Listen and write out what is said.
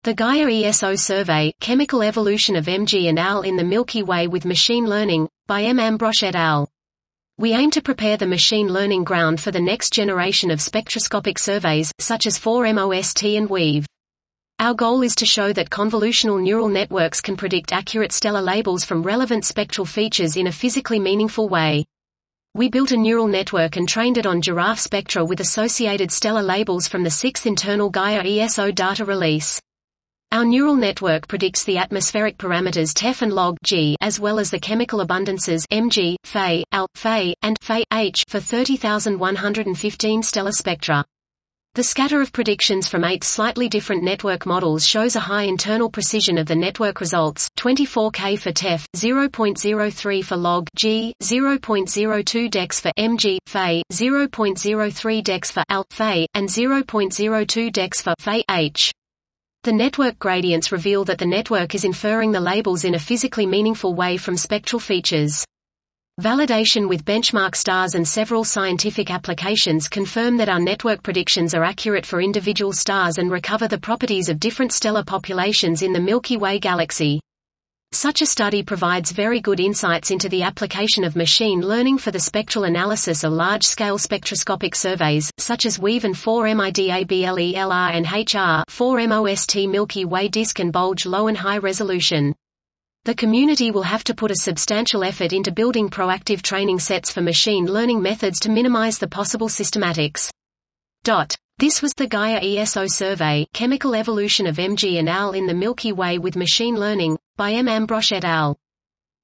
The Gaia ESO Survey, Chemical Evolution of MG and al. In the Milky Way with Machine Learning, by M. Ambrosch et al. We aim to prepare the machine learning ground for the next generation of spectroscopic surveys, such as 4MOST and WEAVE. Our goal is to show that convolutional neural networks can predict accurate stellar labels from relevant spectral features in a physically meaningful way. We built a neural network and trained it on giraffe spectra with associated stellar labels from the 6th internal Gaia ESO data release. Our neural network predicts the atmospheric parameters TeF and log G as well as the chemical abundances Mg, Fe, Al, Fe, and Fe, H for 30,115 stellar spectra. The scatter of predictions from 8 slightly different network models shows a high internal precision of the network results, 24K for TeF, 0.03 for log G, 0.02 dex for Mg, Fe, 0.03 dex for Al, Fe, and 0.02 dex for Fe, H. The network gradients reveal that the network is inferring the labels in a physically meaningful way from spectral features. Validation with benchmark stars and several scientific applications confirm that our network predictions are accurate for individual stars and recover the properties of different stellar populations in the Milky Way galaxy. Such a study provides very good insights into the application of machine learning for the spectral analysis of large-scale spectroscopic surveys, such as WEAVE and 4MIDABLELR and HR 4MOST Milky Way disk and bulge low and high resolution. The community will have to put a substantial effort into building proactive training sets for machine learning methods to minimize the possible systematics. This was the Gaia ESO Survey, Chemical Evolution of MG and al. In the Milky Way with Machine Learning, by M. Ambrosch et al.